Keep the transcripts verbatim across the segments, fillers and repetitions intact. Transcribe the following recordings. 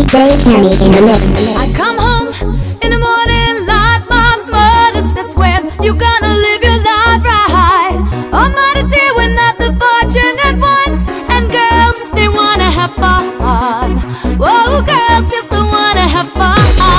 J Kenny in the mix. I come home in the morning light. My mother says, when you gonna live your life right? Oh, mother dear, we're not the fortunate ones, and girls, they wanna have fun. Whoa, girls just wanna have fun.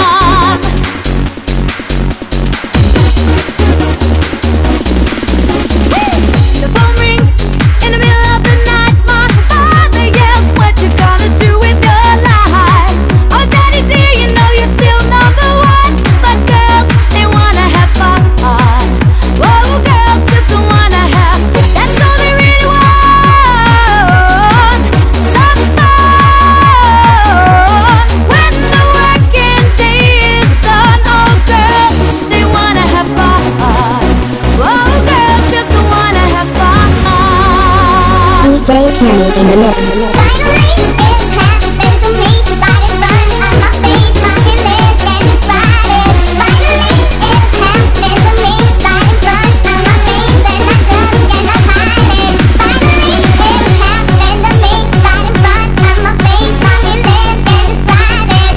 The phone rings in the middle of the night. My father yells, what you gonna do with your life? Oh, daddy dear, you know you're still number one, but girls, they wanna have fun. Whoa, girls just wanna have, that's all they really want. Some fun when the working day is done. Oh, girls, they wanna have fun. Whoa, girls just wanna have fun. J Kenny in the mix. Finally, it happened to me. Right in front of my face, my feelings get divided. Finally, it happened to me. Right in front of my face, and I just cannot hide it. Finally, it happened to me. Right in front of my face, my feelings get divided.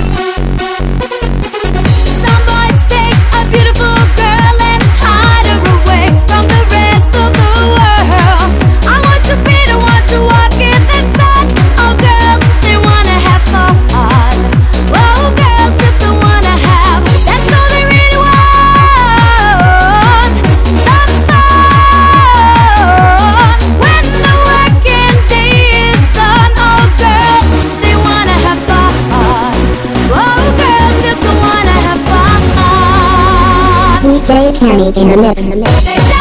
Some boys take a beautiful girl and hide her away from the rest of the world. I want to be the one to walk in the sun. Oh, girls, they wanna have fun. Whoa, girls just wanna have, that's all they really want. Some fun when the working day is done. Oh, girls, they wanna have fun. Whoa, girls just wanna have fun. J Kenny in the mix.